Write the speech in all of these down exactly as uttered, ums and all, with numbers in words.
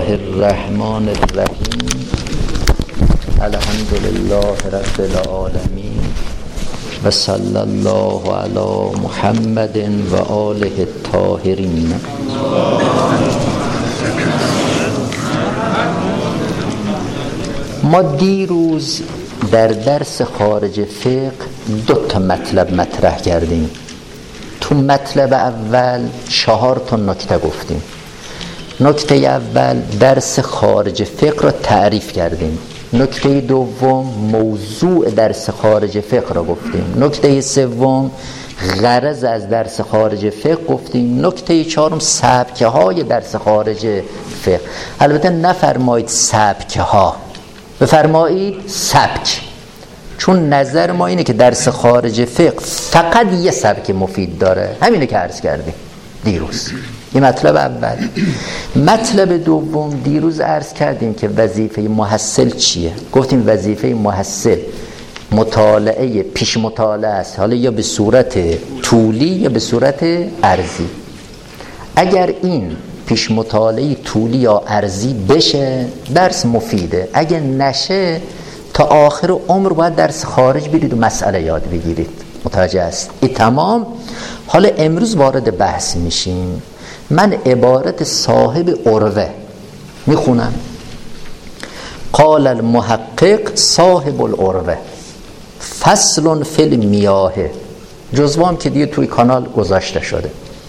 الله الرحمن الرحیم. الحمد لله رب العالمین و صلی الله علی محمد و آله الطاهرین. ما دیروز در درس خارج فقه دو تا مطلب مطرح کردیم. تو مطلب اول چهار تا نکته گفتیم. نکته اول درس خارج فقه را تعریف کردیم. نکته دوم موضوع درس خارج فقه را گفتیم. نکته سوم غرض از درس خارج فقه گفتیم. نکته چهارم سبکه های درس خارج فقه. البته نفرمایید سبکه ها، بفرمایید سبک، چون نظر ما اینه که درس خارج فقه فقط یه سبک مفید داره. همینه که عرض کردیم دیروز. این مطلب اول. مطلب دوم دیروز عرض کردیم که وظیفه محصل چیه. گفتیم وظیفه محصل مطالعه پیش مطالعه است، حالا یا به صورت طولی یا به صورت عرضی. اگر این پیش مطالعه طولی یا عرضی بشه درس مفیده. اگر نشه تا آخر عمر باید درس خارج برید و مسئله یاد بگیرید. متوجه است؟ این تمام. حالا امروز وارد بحث میشیم. من عبارت صاحب عروه میخونم. قال المحقق صاحب العروه فصل فی المیاه. جزوه هم که دیگه توی کانال گذاشته شده.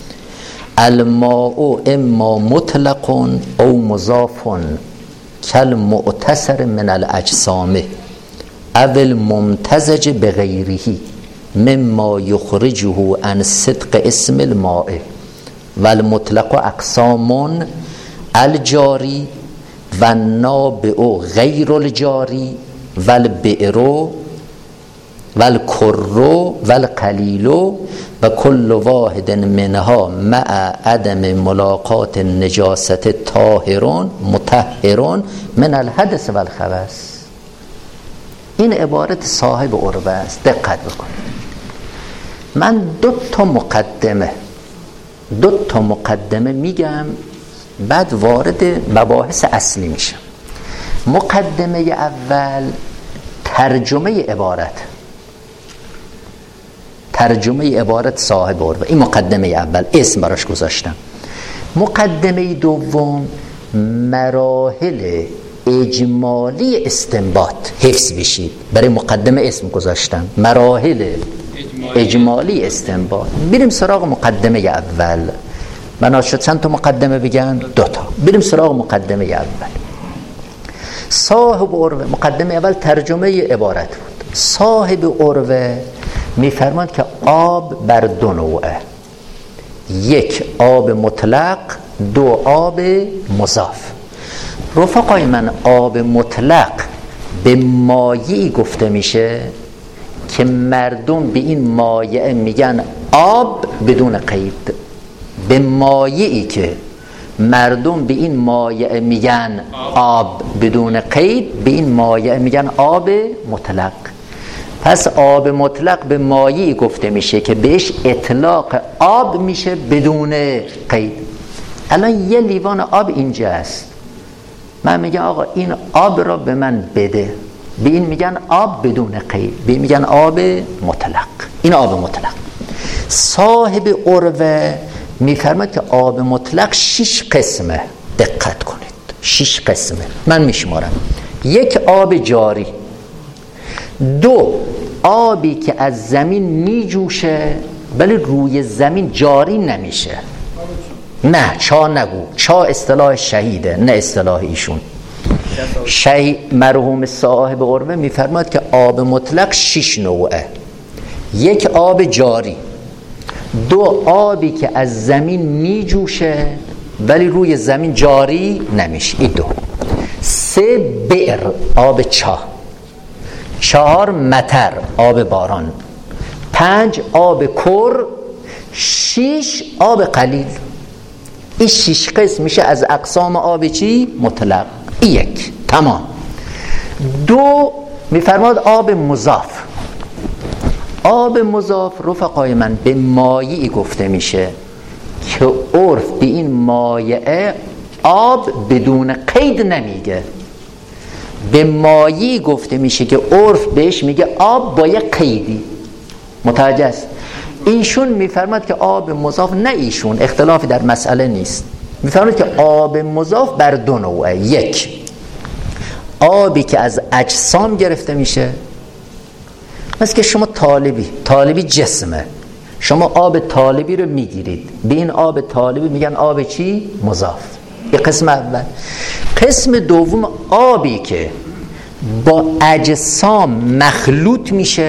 الماء اما مطلق او مضاف کل معتصر من الاجسام او الممتزج بغیره مما یخرجه عن صدق اسم الماء والمطلق اقسام الجاری و النابع غیر الجاری والبئر والکر والقلیل و کل واحد منها مع عدم ملاقات النجاست طاهرون مطهرون من الحدث والخبث. این عبارت صاحب عروه است. دقت بکنید. من دو تا مقدمه دو تا مقدمه میگم، بعد وارد مباحث اصلی میشم. مقدمه اول ترجمه عبارت ترجمه عبارت صاحب عروه. این مقدمه اول، اسم براش گذاشتم. مقدمه دوم مراحل اجمالی استنباط. حفظ بشید، برای مقدمه اسم گذاشتم، مراحل اجمالی استنباط. بریم سراغ مقدمه اول. من شد چند تا مقدمه بگن؟ دو تا. بریم سراغ مقدمه اول. صاحب عروه، مقدمه اول ترجمه عبارت بود. صاحب عروه میفرماند که آب بر دو نوعه. یک آب مطلق، دو آب مضاف. رفقای من، آب مطلق به مایعی گفته میشه که مردم به این مایع میگن آب بدون قید. به مایعی که مردم به این مایع میگن آب بدون قید، به این مایع میگن آب مطلق. پس آب مطلق به مایعی گفته میشه که بهش اطلاق آب میشه بدون قید. الان یه لیوان آب اینجا است، من میگم آقا این آب را به من بده، به این میگن آب بدون قید، به این میگن آب مطلق. این آب مطلق. صاحب عروه میفرماید که آب مطلق شش قسمه. دقت کنید، شش قسمه. من میشمارم. یک آب جاری، دو آبی که از زمین میجوشه ولی روی زمین جاری نمیشه. نه چا نگو، چا اصطلاح شهیده، نه اصطلاح ایشون. شهید مرحوم صاحب عروه میفرماید که آب مطلق شش نوعه. یک آب جاری، دو آبی که از زمین میجوشه ولی روی زمین جاری نمیشه، این دو. سه بئر، آب چاه. چهار مطر، آب باران. پنج آب کر. شش آب قلیل. این شش قسم میشه از اقسام آب چی؟ مطلق. این یک. تمام. دو میفرماد آب مضاف. آب مضاف رفقای من به مایعی گفته میشه که عرف به این مایعه آب بدون قید نمیگه. به مایی گفته میشه که عرف بهش میگه آب با یک قیدی. متوجه است؟ ایشون میفرماد که آب مضاف، نه ایشون، اختلافی در مسئله نیست، میفرماد که آب مضاف بر دو نوعه. یک، آبی که از اجسام گرفته میشه، مثل که شما طالبی طالبی جسمه، شما آب طالبی رو میگیرید، به این آب طالبی میگن آب چی؟ مضاف. این قسم اول. قسم دوم، آبی که با اجسام مخلوط میشه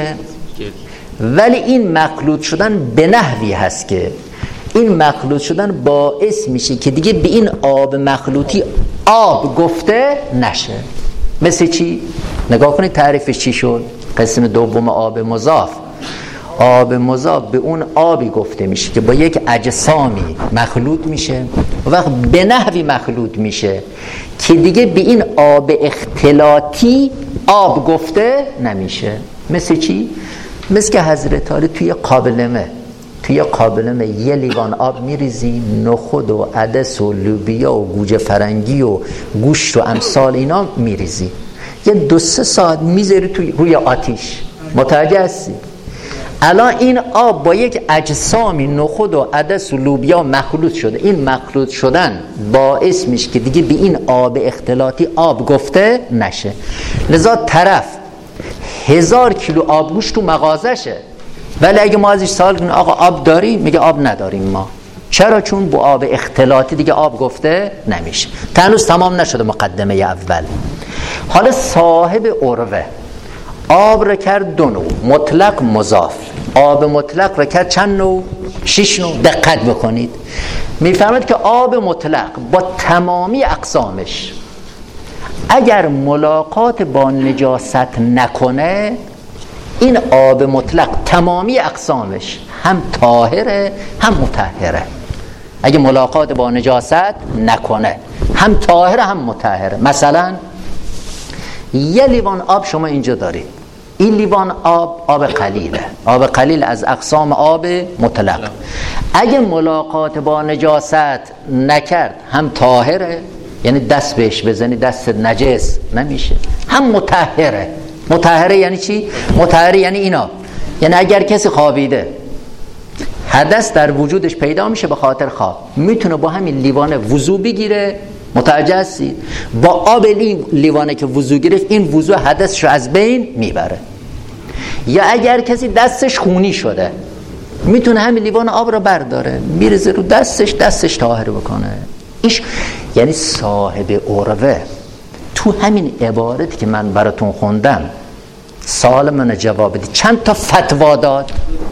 ولی این مخلوط شدن به نحوی هست که این مخلوط شدن باعث میشه که دیگه به این آب مخلوطی آب گفته نشه. مثل چی؟ نگاه کنید تعریفش چی شد. قسم دوم آب مضاف، آب مضاف به اون آبی گفته میشه که با یک اجسامی مخلوط میشه و وقت به نحوی مخلوط میشه که دیگه به این آب اختلاطی آب گفته نمیشه. مثل چی؟ مثل که حضرت علی توی قابلمه توی قابلمه یه لیوان آب میریزی، نخود و عدس و لوبیا و گوجه فرنگی و گوشت و امثال اینا میریزی، یه دو سه ساعت میذاری توی روی آتیش. متوجه هستی؟ الان این آب با یک اجسامی نخود و عدس و لوبیا مخلوط شده، این مخلوط شدن باعث میشه که دیگه به این آب اختلاطی آب گفته نشه. لذا طرف هزار کیلو آبگوشت تو مغازشه، ولی اگه ما ازش سوال کنیم آقا آب داری؟ میگه آب نداریم ما. چرا؟ چون با آب اختلاطی دیگه آب گفته نمیشه. هنوز تمام نشده مقدمه اول. حالا صاحب عروه آب را کرد دو نوع، مطلق مضاف. آب مطلق را کرد چند نوع؟ شش نوع. دقت بکنید، میفرماید که آب مطلق با تمامی اقسامش اگر ملاقات با نجاست نکنه، این آب مطلق تمامی اقسامش هم طاهره هم مطهره. اگه ملاقات با نجاست نکنه هم طاهره هم مطهره. مثلا یه لیوان آب شما اینجا دارید، این لیوان آب آب قلیله، آب قلیل از اقسام آب مطلق. اگه ملاقات با نجاست نکرد هم طاهره، یعنی دست بهش بزنی دست نجس نمیشه، هم مطهره. مطهره یعنی چی؟ مطهره یعنی اینا، یعنی اگر کسی خوابیده حدث در وجودش پیدا میشه به خاطر خواب، میتونه با همین لیوان وضو بگیره. متوجه هستید؟ با آب این لیوانه که وضو گرفت، این وضو حدثش رو از بین میبره. یا اگر کسی دستش خونی شده، میتونه همین لیوان آب رو برداره میرزه رو دستش، دستش طاهر بکنه. ایش یعنی صاحب عروه تو همین عبارتی که من براتون خوندم سوال من جواب بدید. چند تا فتوا داد؟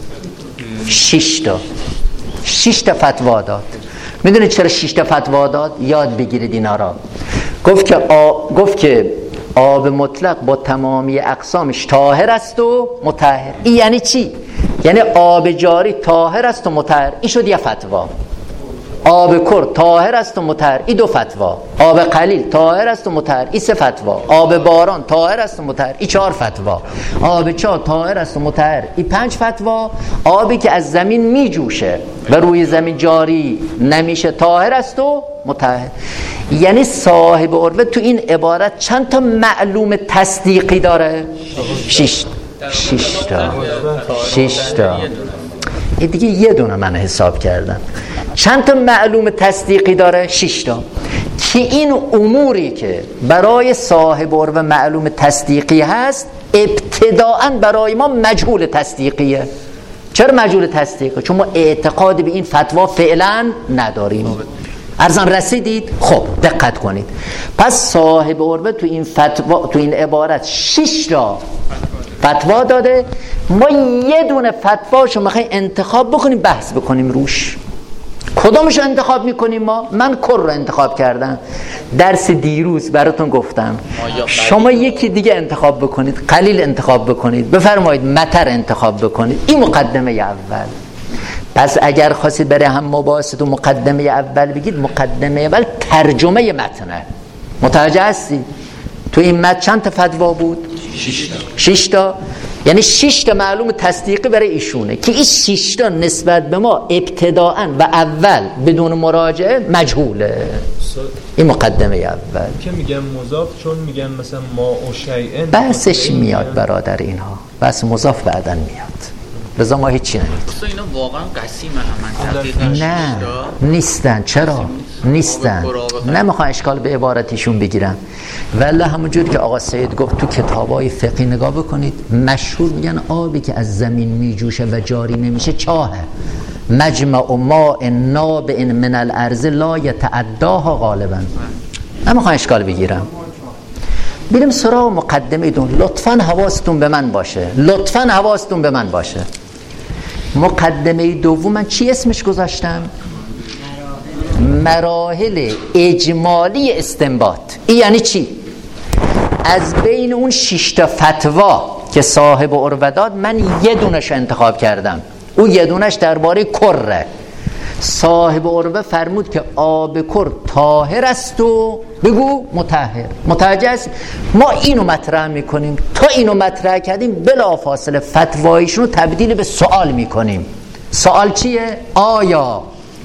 شش تا شش تا فتوا داد. میدونید چرا شش تا فتوا داد؟ یاد بگیرید اینا را. گفت که آ... گفت که آب مطلق با تمامی اقسامش طاهر است و مطهر. این یعنی چی؟ یعنی آب جاری طاهر است و مطهر. این شد یه فتوا. آب کر طاهر است و مطهر، این دو فتوا. آب قلیل طاهر است و مطهر، این سه فتوا. آب باران طاهر است و مطهر، این چهار فتوا. آب چاه طاهر است و مطهر، این پنج فتوا. آبی که از زمین می جوشه و روی زمین جاری نمیشه طاهر است و مطهر. یعنی صاحب عروه تو این عبارت چند تا معلوم تصدیقی داره؟ شش شش تا شش تا. این دیگه یه دونه من حساب کردم. چند تا معلوم تصدیقی داره؟ شش تا. که این اموری که برای صاحب عروه معلوم تصدیقی هست ابتداءً برای ما مجهول تصدیقیه. چرا مجهول تصدیقه؟ چون ما اعتقاد به این فتوا فعلا نداریم. ارزان رسیدید؟ خب دقت کنید. پس صاحب عروه تو این فتوا، تو این عبارت شش تا فتوا داده. ما یه دونه فتواشو میخوایم انتخاب بکنیم، بحث بکنیم روش. کدومشو انتخاب میکنیم ما؟ من کر رو انتخاب کردم. درس دیروز براتون گفتم شما یکی دیگه انتخاب بکنید، قلیل انتخاب بکنید، بفرمایید مطر انتخاب بکنید. این مقدمه اول. پس اگر خواستید برای هم مباحثه تو مقدمه اول بگید، مقدمه اول ترجمه متنه. متوجه هستی؟ تو این متن چند تا فتوا بود؟ شش تا. شش تا. یعنی شش تا معلوم تصدیقی برای ایشونه که این شش تا نسبت به ما ابتداءً و اول بدون مراجعه مجهوله. این مقدمه اول که میگن مضاف، چون میگن مثلا ما و شیئن بحثش میاد برادر، اینها بحث مضاف بعدن میاد، لذا ما هیچی نمیدیم. اینا واقعا قسیمن هم نه نیستن. چرا نیستن؟ نمیخوام اشکال به عبارتیشون بگیرم، ولی همونجور که آقا سید گفت تو کتابای فقهی نگاه بکنید، مشهور میگن آبی که از زمین میجوشه و جاری نمیشه چاهه. مجمع ماء نابع من الارض لا یتعداها غالبا. نمیخوام اشکال بگیرم. بریم سراغ مقدمه دون. لطفاً حواستون به من باشه، لطفاً حواستون به من باشه. مقدمه دوم من چی اسمش گذاشتم؟ مراحل اجمالی استنباط. این یعنی چی؟ از بین اون شش تا فتوا که صاحب عروه داد، من یه دونش انتخاب کردم. اون یه دونش درباره کره. صاحب عروه فرمود که آب کر طاهر است و بگو مطهر. متوجه است؟ ما اینو مطرح میکنیم، تا اینو مطرح کردیم بلا فاصله فتوایشون رو تبدیل به سوال میکنیم. سوال چیه؟ آیا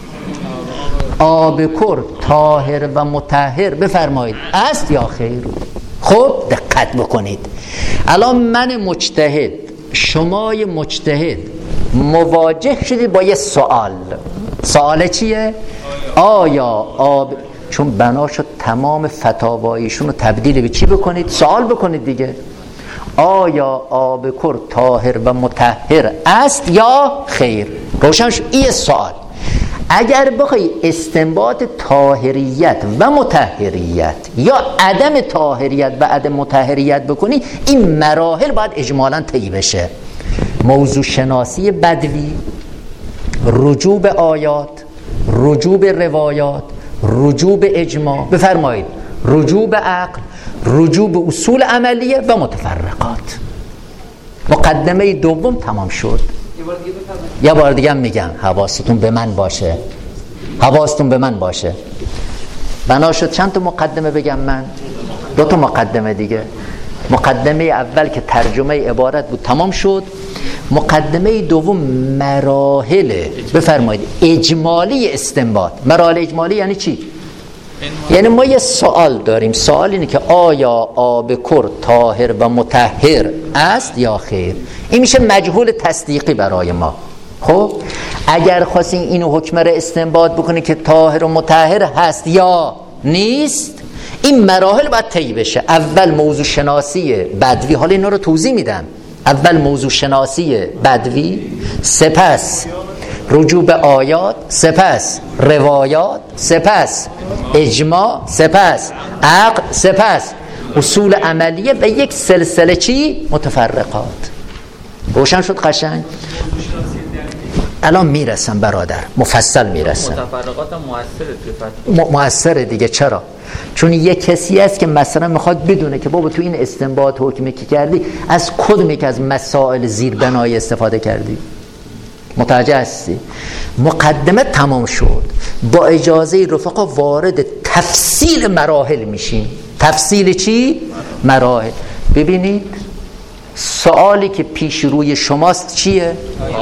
آب کر طاهر و مطهر بفرمایید است یا خیر؟ خب دقت بکنید، الان من مجتهد، شمای مجتهد مواجه شدید با یه سوال. سوال چیه؟ آیا آب، چون بنا شد تمام فتاوایشون رو تبدیل به چی بکنید؟ سوال بکنید دیگه. آیا آب کر طاهر و مطهر است یا خیر؟ روشن شد. این سوال. اگر بخوای استنباط طاهریت و مطهریت یا عدم طاهریت و عدم مطهریت بکنی، این مراحل باید اجمالاً طی بشه. موضوع شناسی بدوی، رجوع به آیات، رجوع به روایات، رجوع به اجماع، بفرمایید رجوع به عقل، رجوع به اصول عملیه و متفرقات. مقدمه دوم تمام شد. یه بار دیگه میگم حواستون به من باشه، حواستون به من باشه. بنا شد چند تا مقدمه بگم من؟ دو تا مقدمه دیگه. مقدمه اول که ترجمه عبارت بود تمام شد. مقدمه دوم مراحل، بفرمایید اجمالی استنباط. مراحل اجمالی یعنی چی؟ یعنی ما یه سوال داریم. سوال اینه که آیا آب کر طاهر و مطهر است یا خیر؟ این میشه مجهول تصدیقی برای ما. خب اگر خواستین اینو حکم را استنباط بکنی که طاهر و مطهر هست یا نیست، این مراحل باید طی بشه. اول موضوع شناسی بدوی، حالا اینا رو توضیح میدم. اول موضوع شناسی بدوی، سپس رجوع به آیات، سپس روایات، سپس اجماع، سپس عقل، سپس اصول عملیه و یک سلسله چی؟ متفرقات. روشن شد قشنگ؟ الان میرسم برادر، مفصل میرسم. متفرقات هم مؤثره م- مؤثره دیگه. چرا؟ چون یک کسی است که مثلا میخواد بدونه که بابا تو این استنباط حکمی که کردی از کدوم یک از مسائل زیربنایی استفاده کردی. متوجه هستی؟ مقدمه تمام شد. با اجازه رفقا وارد تفصیل مراحل میشیم. تفصیل چی؟ مراحل. ببینید سوالی که پیش روی شماست چیه؟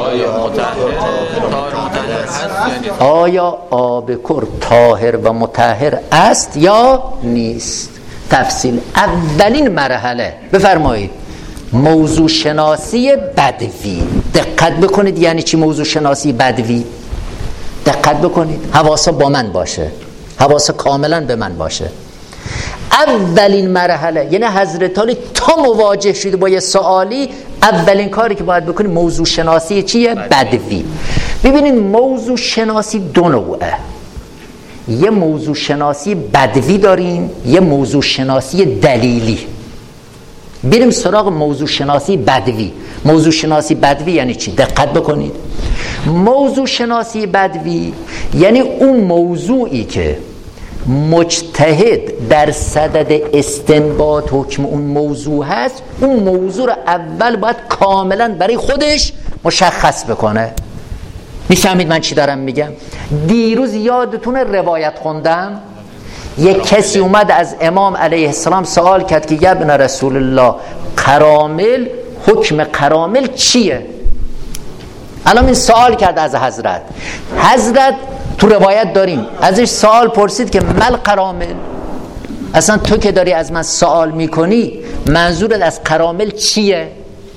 آیا آب کر طاهر و مطهر است یا نیست؟ تفصیل. اولین مرحله بفرمایید موضوع شناسی بدوی. دقت بکنید یعنی چی موضوع شناسی بدوی؟ دقت بکنید، حواسا با من باشه، حواسا کاملا به من باشه. اولین مرحله یعنی حضرت علی تا مواجه شده با یه سوالی، اولین کاری که باید بکنید موضوع شناسی چیه؟ بدوی. ببینید موضوع شناسی دو نوعه. یه موضوع شناسی بدوی داریم، یه موضوع شناسی دلیلی. بریم سراغ موضوع شناسی بدوی. موضوع شناسی بدوی یعنی چی؟ دقت بکنید. موضوع شناسی بدوی یعنی اون موضوعی که مجتهد در صدد استنباط حکم اون موضوع هست، اون موضوع رو اول باید کاملا برای خودش مشخص بکنه. میفهمید من چی دارم میگم؟ دیروز یادتونه روایت خوندم، یک کسی اومد از امام علیه السلام سوال کرد که یا ابن رسول الله قرامل، حکم قرامل چیه؟ الان این سوال کرد از حضرت. حضرت تو روایت داریم ازش سوال پرسید که مل قرامل، اصلا تو که داری از من سوال میکنی منظورت از قرامل چیه؟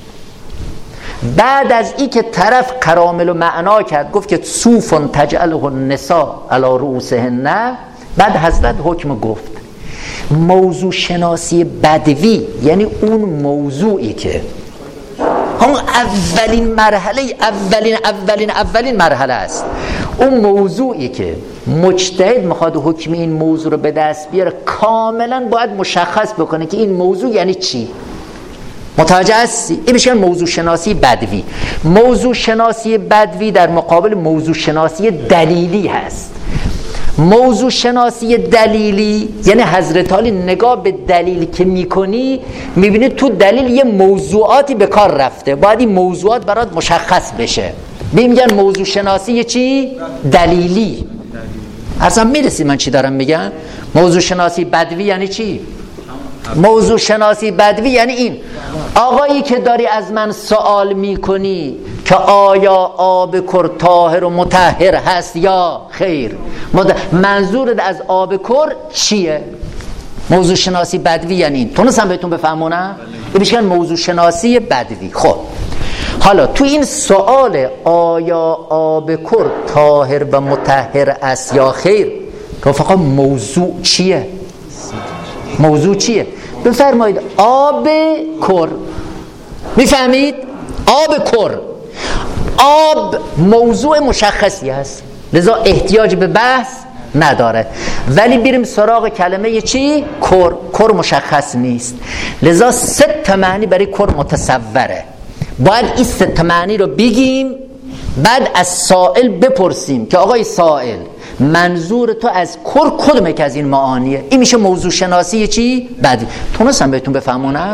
بعد از این که طرف قرامل رو معنا کرد گفت که صوفن تجعله النساء علی رؤوسهن، بعد حضرت حکم گفت موضوع شناسی بدوی یعنی اون موضوعی که هم اولین مرحله اولین اولین اولین مرحله است، اون موضوعی که مجتهد میخواد حکم این موضوع رو به دست بیاره کاملا باید مشخص بکنه که این موضوع یعنی چی. متوجه هستی؟ این میشه موضوع شناسی بدوی. موضوع شناسی بدوی در مقابل موضوع شناسی دلیلی هست. موضوع شناسی دلیلی یعنی حضرت علی نگاه به دلیل که میکنی میبینی تو دلیل یه موضوعاتی به کار رفته، باید این موضوعات برات مشخص بشه. میگن موضوع شناسی چی؟ دلیلی. اصلا میرسی من چی دارم میگم؟ موضوع شناسی بدوی یعنی چی؟ موضوع شناسی بدوی یعنی این آقایی که داری از من سوال میکنی که آیا آب کر طاهر و مطهر هست یا خیر، منظورت از آب کر چیه؟ موضوع شناسی بدوی یعنی این. تونستم بهتون بفهمونم؟ این میشه موضوع شناسی بدوی. خب حالا تو این سوال آیا آب کر طاهر و مطهر است یا خیر، رفقا موضوع چیه؟ موضوع چیه؟ بفرمایید آب کر. میفهمید؟ آب کر، آب موضوع مشخصی هست لذا احتیاج به بحث نداره، ولی بریم سراغ کلمه چی؟ کر. کر مشخص نیست لذا سه تا معنی برای کر متصوره. باید این سه تا معنی رو بگیم، بعد از سائل بپرسیم که آقای سائل منظور تو از کر کدومه که از این معانیه؟ این میشه موضوع شناسی چی؟ بدوی. تونستم بهتون بفهمونم؟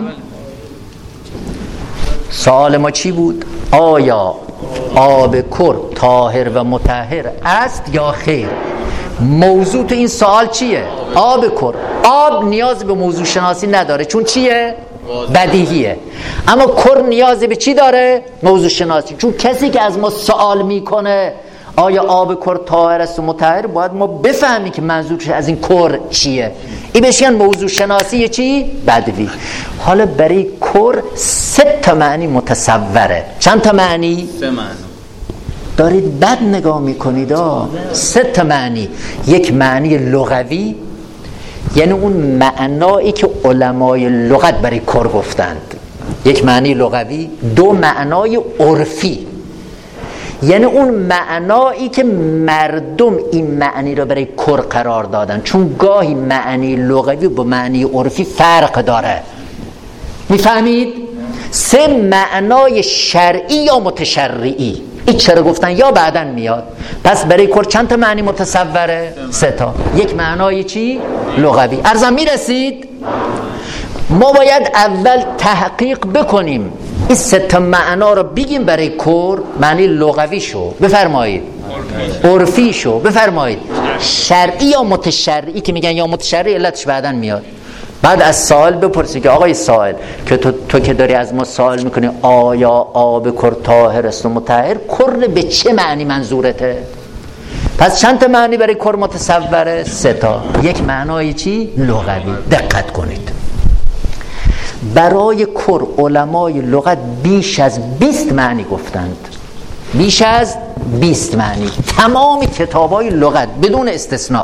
سوال ما چی بود؟ آیا آب کر طاهر و مطهر است یا خیر؟ موضوع تو این سوال چیه؟ آب کر. آب نیاز به موضوع شناسی نداره چون چیه؟ بدیهیه. اما کر نیاز به چی داره؟ موضوع شناسی. چون کسی که از ما سوال میکنه آیا آب کر طاهر است و مطهر، باید ما بفهمیم که منظورش از این کر چیه. این بهشن موضوع شناسی چی؟ بدوی. حالا برای کر سه تا معنی متصوره. چند تا معنی؟ سه معنی. دارید بد نگاه میکنید ها. سه تا معنی. یک معنی لغوی یعنی اون معنایی که علمای لغت برای کر گفتند، یک معنی لغوی. دو معنای عرفی یعنی اون معنایی که مردم این معنی رو برای کر قرار دادن، چون گاهی معنی لغوی با معنی عرفی فرق داره. میفهمید؟ سه معنای شرعی یا متشرعی. این چرا گفتن یا بعدن میاد. پس برای کر چند تا معنی متصوره؟ سه تا. یک معنای چی؟ لغوی. ارزم میرسید؟ ما باید اول تحقیق بکنیم این سه تا معنا رو بگیم برای کر. معنی لغوی شو بفرمایید، عرفی شو بفرمایید، شرعی یا متشرعی که میگن یا متشرعی علتش بعدن میاد. بعد از سوال بپرسی که آقای سائل که تو, تو که داری از ما سوال میکنی آیا آب کر طاهر است و مطهر، کر به چه معنی منظورته؟ پس چند تا معنی برای کر متصوره؟ سه تا. یک معنای چی؟ لغوی. دقت کنید برای کر علمای لغت بیش از بیست معنی گفتند. بیش از بیست معنی. تمام کتابای لغت بدون استثناء،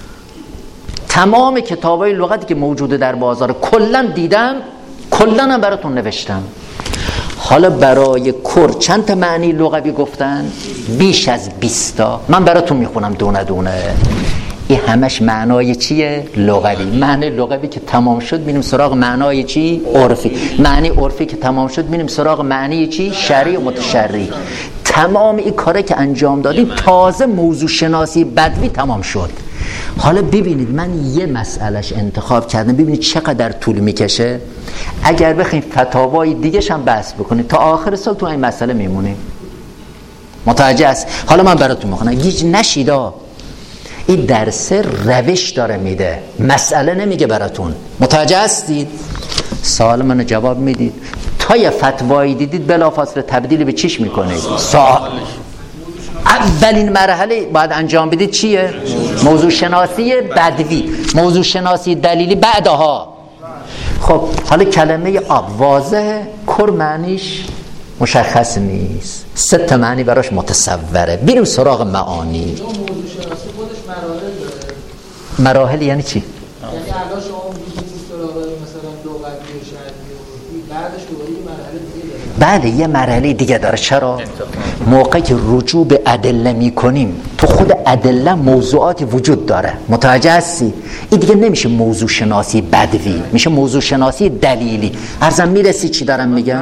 تمام کتابای لغتی که موجوده در بازار کلا دیدم، کلا هم براتون نوشتم. حالا برای کر چند تا معنی لغوی گفتن؟ بیش از بیست تا. من براتون میخونم دونه دونه. این همش معنای چیه؟ لغوی. معنی لغوی که تمام شد میریم سراغ معنای چی؟ عرفی. معنی عرفی که تمام شد میریم سراغ معنی چی؟ شرعی و متشرعی. تمام این کاره که انجام دادیم تازه موضوع شناسی بدوی تمام شد. حالا ببینید من یه مسئلهش انتخاب کردم، ببینید چقدر طول میکشه. اگر بخوایم فتاوای دیگه‌ش هم بحث بکنید تا آخر سال تو این مسئله میمونیم. متوجه است؟ حالا من براتون میخونم گیج نشیدا. این درس روش داره میده، مسئله نمیگه براتون. متوجه هستید؟ سوال منو جواب میدید. تا یه فتوایی دیدید بلافاصله تبدیل به چیش میکنید؟ سوال. اولین مرحله باید انجام بدید چیه؟ موضوع شناسی بدوی، موضوع شناسی دلیلی بعدها. خب حالا کلمه آب واضحه، کر معنیش مشخص نیست، سه تا معنی براش متصوره. بریم سراغ معانی. موضوع شناسی خودش مراحل داره. مراحل یعنی چی؟ یعنی الان شما میگید سراغ مثلا لغوی و شرعی و بعدش دوباره یه مرحله دیگه داره. بعد یه مرحله دیگه داره. چرا؟ موقعی که رجوع به ادله میکنیم تو خود ادله موضوعاتی وجود داره. متوجه هستی؟ این دیگه نمیشه موضوع شناسی بدوی، میشه موضوع شناسی دلیلی. ارزم میرسی چی دارم میگم؟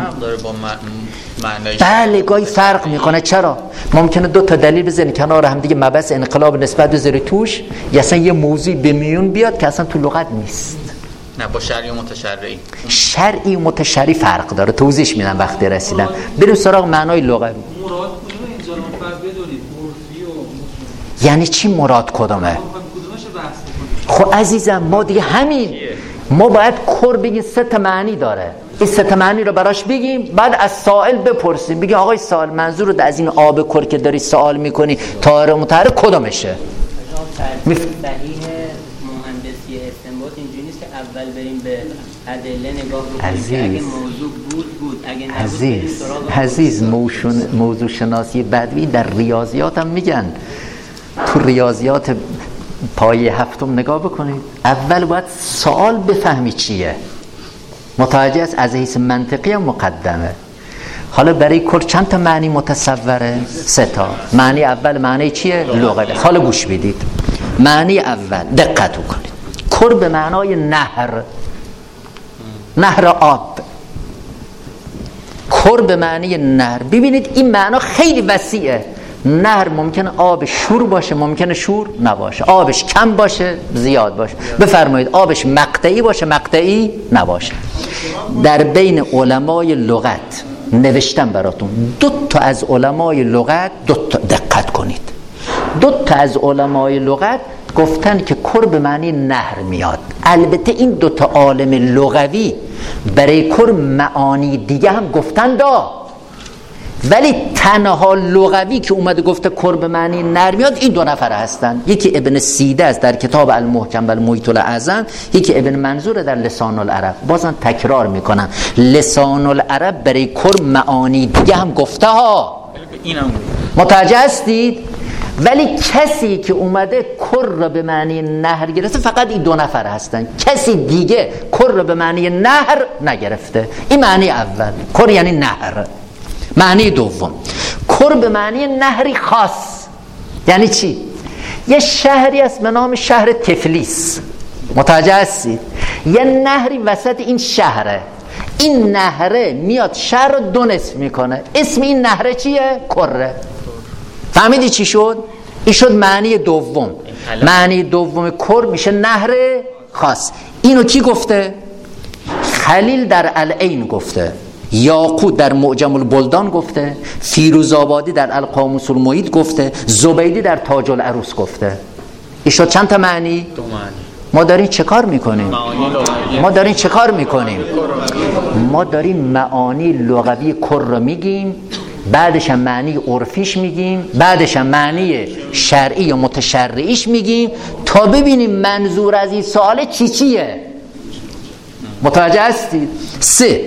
بله گاهی فرق میکنه. چرا؟ ممکنه دو تا دلیل بزنی کنار هم دیگه، مبحث انقلاب نسبت بذاری توش، یا اصلا یه موضوعی به میون بیاد که اصلا تو لغت نیست. نه با شرعی و متشرعی. شرعی و متشرعی فرق داره، توضیحش میدم وقتی رسیدم. بریم سراغ معنای لغوی. مراد کدومه اینجا رو فرق بدونید؟ عرفی و یعنی چی مراد کدومه؟ کدومش بحث خب عزیزم ما دیگه همین، ما باید کر بگیم سه تا معنی داره، این سه تا معنی رو براش بگیم، بعد از سائل بپرسیم، بگیم آقای سائل منظورت از این آب کر که داری سوال میکنی طاهر مطهر کدومشه؟ صحیح مهندسی استنباط اینجوری نیست که اول بریم به ادله نگاه بکنیم اگه موضوع بود بود، اگه نبود عزیز عزیز موشون موضوع شناسی بدوی در ریاضیات هم میگن. تو ریاضیات پایه هفتم نگاه بکنید، اول باید سوال بفهمی چیه. متوجه است؟ از حیث منطقی هم مقدمه. حالا برای کل چند تا معنی متصوره؟ سه تا. معنی اول معنی چیه؟ لغوی. حالا گوش بدید. معنی اول دقت کنید. کر به معنای نهر، نهر آب. کر به معنی نهر. ببینید این معنا خیلی وسیعه. نهر ممکنه آب شور باشه، ممکنه شور نباشه، آبش کم باشه، زیاد باشه. بفرمایید آبش مقطعی باشه، مقطعی نباشه. در بین علمای لغت نوشتم براتون، دو تا از علمای لغت، دو تا دقت کنید، دو تا از علمای لغت گفتن که کر به معنی نهر میاد. البته این دو تا عالم لغوی برای کر معانی دیگه هم گفتن دا، ولی تنها لغوی که اومده گفته کر به معنی نهر میاد این دو نفر هستن. یکی ابن سیده است در کتاب المحکم و المحیط الاعظم، یکی ابن منظور در لسان العرب. بازم تکرار میکنم، لسان العرب برای کر معانی دیگه هم گفته ها. اینم متوجه هستید؟ ولی کسی که اومده کر را به معنی نهر گرفته فقط این دو نفر هستن، کسی دیگه کر را به معنی نهر نگرفته. این معنی اول، کر یعنی نهر. معنی دوم، کر به معنی نهری خاص. یعنی چی؟ یه شهری است به نام شهر تفلیس. متوجه هستید؟ یه نهری وسط این شهره، این نهره میاد شهر رو دو نصف میکنه. اسم این نهره چیه؟ کره. فهمیدی چی شد؟ این شد معنی دوم. معنی دوم کر میشه نهر خاص. اینو کی گفته؟ خلیل در العین گفته، یاقوت در معجم البلدان گفته، فیروزآبادی در القاموس المحیط گفته، زبیدی در تاج العروس گفته. این شد چند تا معنی؟ دو معنی. ما داریم چه کار میکنیم؟ ما داریم چه کار میکنیم؟ ما داریم معانی لغوی کر رو میگیم، بعدش هم معنی عرفیش میگیم، بعدش هم معنی شرعی یا متشرعیش میگیم، تا ببینیم منظور از این سوال چی چیه. متوجه هستید؟ سه،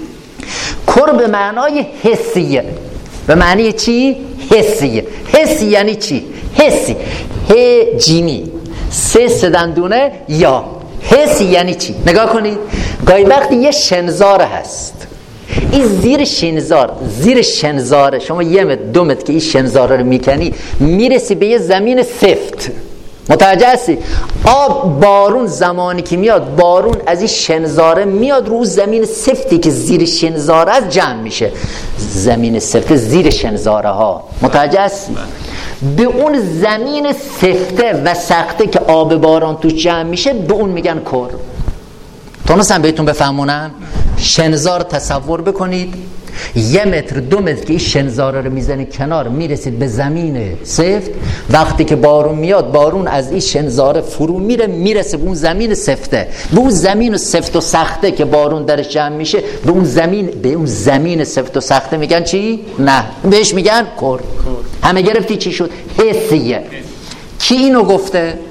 کر به معنای حسیه. به معنی چی؟ حسیه. حسی یعنی چی؟ حسی، ه جیمی، سه سدندونه یا. حسی یعنی چی؟ نگاه کنید، گاهی وقتی یه شنزار هست، این زیر شنزار، زیر شنزار شما یه متر دو متر که این شنزار رو میکنی میرسی به یه زمین سفت. متوجه هستی؟ آب بارون زمانی که میاد، بارون از این شنزاره میاد رو زمین سفتی که زیر شنزاره از جمع میشه. زمین سفت زیر شنزاره ها. متوجه هستی؟ به اون زمین سفته و سخته که آب باران توش جمع میشه به اون میگن کر. تونستم بهتون بفهمونم؟ شنزار تصور بکنید، یه متر دو متر که این شنزاره رو میزنی کنار میرسید به زمین سفت. وقتی که بارون میاد، بارون از این شنزاره فرو میره میرسه به اون زمین سفته. به اون زمین سفت و سخته که بارون درش جمع میشه، به اون زمین به اون زمین سفت و سخته میگن چی؟ نه، بهش میگن کر. همه گرفتی چی شد؟ حسیه. کی اینو گفته؟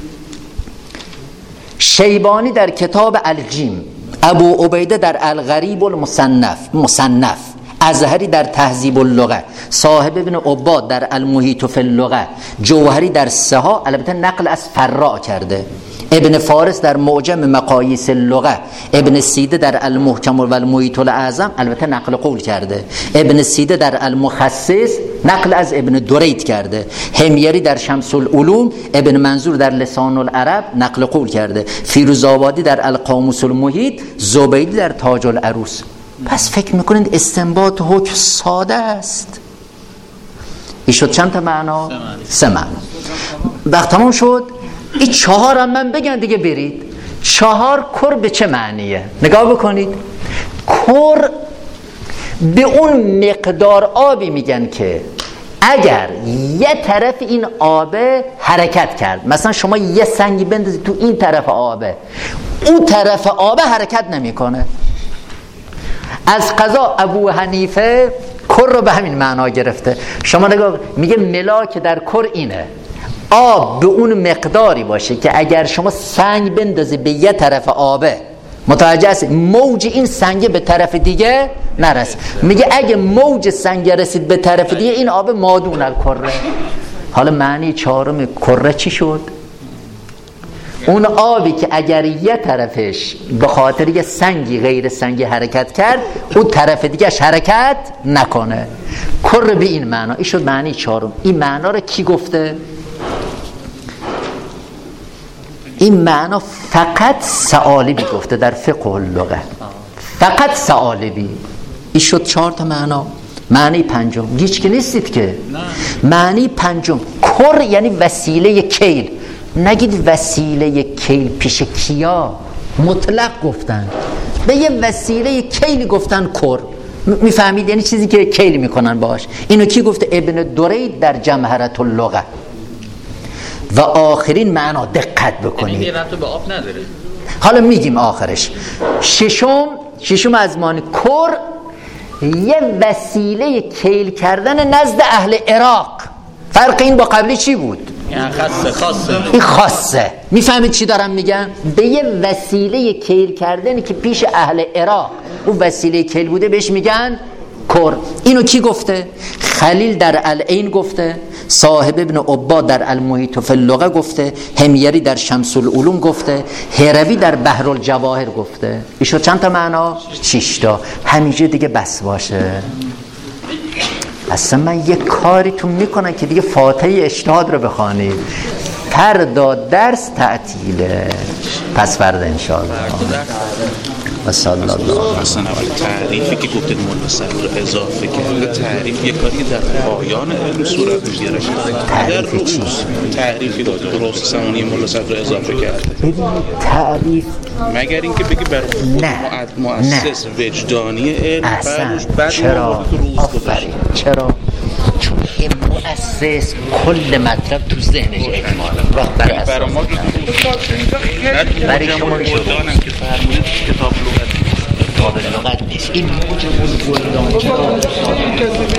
شیبانی در کتاب الجیم، ابو عبیده در الغریب المصنف مصنف، ازهری در تهذیب اللغه، صاحب ابن عباد در المحیط فی اللغه، جوهری در سها، البته نقل از فراء کرده، ابن فارس در معجم مقاییس اللغه، ابن سیده در المحکم و المحیط الاعظم، البته نقل قول کرده، ابن سیده در المخصص نقل از ابن درید کرده، همیری در شمس العلوم، ابن منظور در لسان العرب نقل قول کرده، فیروزآبادی در القاموس المحیط، زبیدی در تاج العروس. پس فکر میکنید استنباط حکم ساده است. این شد چند تا معنا؟ سه معنا. وقت تمام شد. این چهار هم من بگن دیگه برید. چهار کر به چه معنیه؟ نگاه بکنید. کر به اون مقدار آبی میگن که اگر یه طرف این آبه حرکت کرد، مثلا شما یه سنگی بندازید تو این طرف آبه، اون طرف آبه حرکت نمیکنه. از قضا ابو حنیفه کر رو به همین معنا گرفته. شما نگاه میگه ملاک در کر اینه، آب به اون مقداری باشه که اگر شما سنگ بندازی به یه طرف آبه، متوجه هست موج این سنگ به طرف دیگه نرسه. میگه اگه موج سنگ رسید به طرف دیگه این آب مادون الکره. حالا معنی چهارم کره چی شد؟ اون آبی که اگر یه طرفش به خاطر یه سنگی غیر سنگی حرکت کرد، اون طرف دیگهش حرکت نکنه. کره به این معنا. این شد معنی چهارم. این معنا رو کی گفته؟ این معنا فقط ثعالبی گفته در فقه اللغه، فقط ثعالبی. این شد چهار تا معنا. معنی پنجم گیج که نیستید که. معنی پنجم کر یعنی وسیله کیل. نگید وسیله کیل پیش کیا، مطلق گفتن، به یه وسیله کیل گفتن کر. میفهمید؟ یعنی چیزی که کیل میکنن باش. اینو کی گفته؟ ابن درید در جمهرة اللغه. و آخرین معنا دقت بکنید. این ربط به آب نداره. حالا میگیم آخرش. ششم ششم از معنی کر یه وسیله کیل کردن نزد اهل عراق. فرق این با قبلی چی بود؟ یعنی خاصه خاصه. این خاصه. میفهمید چی دارم میگم؟ به یه وسیله کیل کردنی که پیش اهل عراق اون وسیله کیل بوده بهش میگن کر. اینو کی گفته؟ خلیل در العین گفته، صاحب ابن عباد در المحیط فی اللغه گفته، همیری در شمس العلوم گفته، هروی در بحر الجواهر گفته. ایشو چند تا معنا؟ شش تا. همینجا دیگه بس باشه. اصلا من یه کاریتون میکنم که دیگه فاتحه اجتهاد رو بخوانید. فردا درس تعطیله، پس فردا انشاءالله. و صلی الله علیه اصلا اول تعریفی که گفتید مولا صدر اضافه کرده، تعریف یک کاری در پایان علم صورت میگیره. در روز تعریفی داده درست زمانی مولا صدر اضافه کرده. ببین تعریف مگر اینکه بگی بر خود مؤسس وجدانی علم اصلا. چرا؟ آفرین. چرا؟ چون این مؤسس کل مطلب تو ذهنش اجماله. وقت بر اساس برای ما برای شما میشه که فرمودید کتاب لغت نیست. کتاب لغت نیست. این موجب البلدان